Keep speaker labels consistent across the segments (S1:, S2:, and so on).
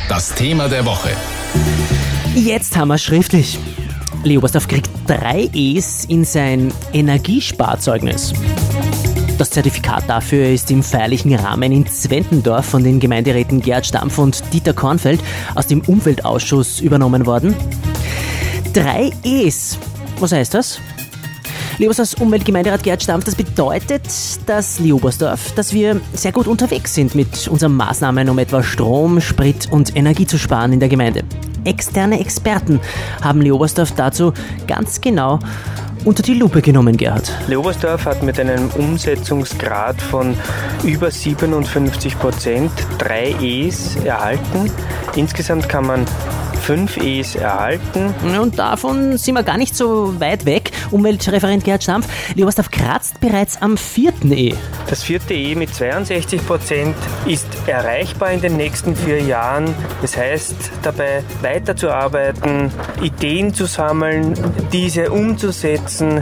S1: Das Thema der Woche.
S2: Jetzt haben wir es schriftlich. Leobersdorf kriegt 3 E's in sein Energiesparzeugnis. Das Zertifikat dafür ist im feierlichen Rahmen in Zwentendorf von den Gemeinderäten Gerhard Stampf und Dieter Kornfeld aus dem Umweltausschuss übernommen worden. 3 E's. Was heißt das? Leobersdorfs Umweltgemeinderat Gerhard Stampf, das bedeutet, dass wir sehr gut unterwegs sind mit unseren Maßnahmen, um etwa Strom, Sprit und Energie zu sparen in der Gemeinde. Externe Experten haben Leobersdorf dazu ganz genau unter die Lupe genommen, Gerhard.
S3: Leobersdorf hat mit einem Umsetzungsgrad von über 57% 3 E's erhalten. Insgesamt kann man 5 E's erhalten.
S2: Und davon sind wir gar nicht so weit weg. Umweltreferent Gerhard Stampf, Leobersdorf kratzt bereits am 4. E.
S3: Das 4. E mit 62% ist erreichbar in den nächsten 4 Jahren. Das heißt, dabei weiterzuarbeiten, Ideen zu sammeln, diese umzusetzen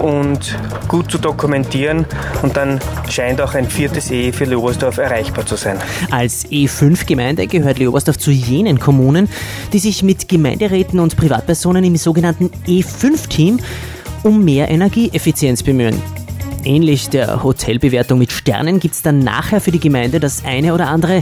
S3: und gut zu dokumentieren. Und dann scheint auch ein 4. E für Leobersdorf erreichbar zu sein.
S2: Als E5-Gemeinde gehört Leobersdorf zu jenen Kommunen, die sich mit Gemeinderäten und Privatpersonen im sogenannten E5-Team um mehr Energieeffizienz bemühen. Ähnlich der Hotelbewertung mit Sternen gibt es dann nachher für die Gemeinde das eine oder andere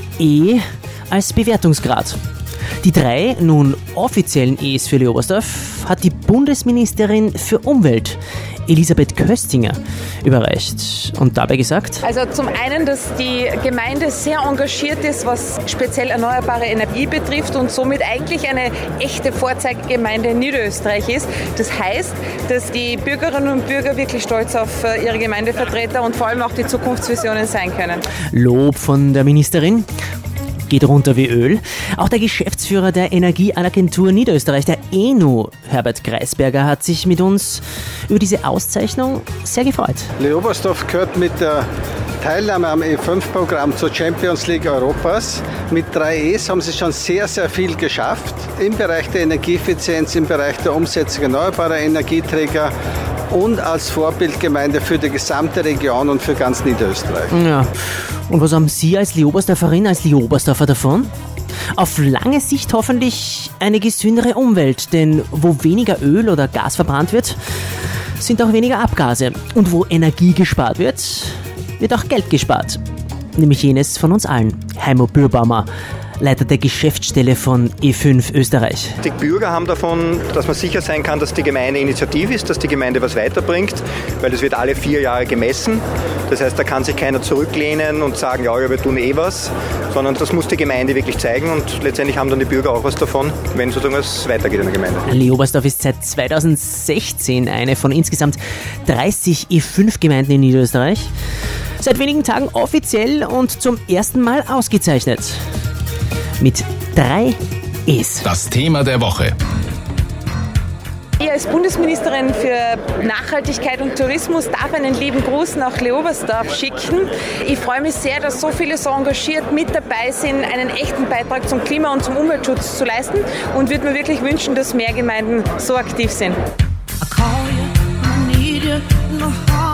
S2: E als Bewertungsgrad. Die 3 nun offiziellen E's für Leobersdorf hat die Bundesministerin für Umwelt, Elisabeth Köstinger, überreicht und dabei gesagt:
S4: Also zum einen, dass die Gemeinde sehr engagiert ist, was speziell erneuerbare Energie betrifft und somit eigentlich eine echte Vorzeigegemeinde in Niederösterreich ist. Das heißt, dass die Bürgerinnen und Bürger wirklich stolz auf ihre Gemeindevertreter und vor allem auch die Zukunftsvisionen sein können.
S2: Lob von der Ministerin. Geht runter wie Öl. Auch der Geschäftsführer der Energieagentur Niederösterreich, der ENU, Herbert Greisberger, hat sich mit uns über diese Auszeichnung sehr gefreut.
S5: Leobersdorf gehört mit der Teilnahme am E5-Programm zur Champions League Europas. Mit 3 E's haben sie schon sehr, sehr viel geschafft im Bereich der Energieeffizienz, im Bereich der Umsetzung erneuerbarer Energieträger und als Vorbildgemeinde für die gesamte Region und für ganz Niederösterreich.
S2: Ja. Und was haben Sie als Leobersdorferin, als Leobersdorfer davon? Auf lange Sicht hoffentlich eine gesündere Umwelt, denn wo weniger Öl oder Gas verbrannt wird, sind auch weniger Abgase. Und wo Energie gespart wird, wird auch Geld gespart. Nämlich jenes von uns allen. Heimo Bürbaumer, Leiter der Geschäftsstelle von E5 Österreich.
S6: Die Bürger haben davon, dass man sicher sein kann, dass die Gemeinde initiativ ist, dass die Gemeinde was weiterbringt, weil das wird alle 4 Jahre gemessen. Das heißt, da kann sich keiner zurücklehnen und sagen, ja, wir tun eh was, sondern das muss die Gemeinde wirklich zeigen und letztendlich haben dann die Bürger auch was davon, wenn sozusagen es weitergeht in der Gemeinde.
S2: Leobersdorf ist seit 2016 eine von insgesamt 30 E5-Gemeinden in Niederösterreich. Seit wenigen Tagen offiziell und zum ersten Mal ausgezeichnet. Mit 3 E's.
S1: Das Thema der Woche.
S4: Ich als Bundesministerin für Nachhaltigkeit und Tourismus darf einen lieben Gruß nach Leobersdorf schicken. Ich freue mich sehr, dass so viele so engagiert mit dabei sind, einen echten Beitrag zum Klima- und zum Umweltschutz zu leisten und würde mir wirklich wünschen, dass mehr Gemeinden so aktiv sind.
S7: I call you, I need you,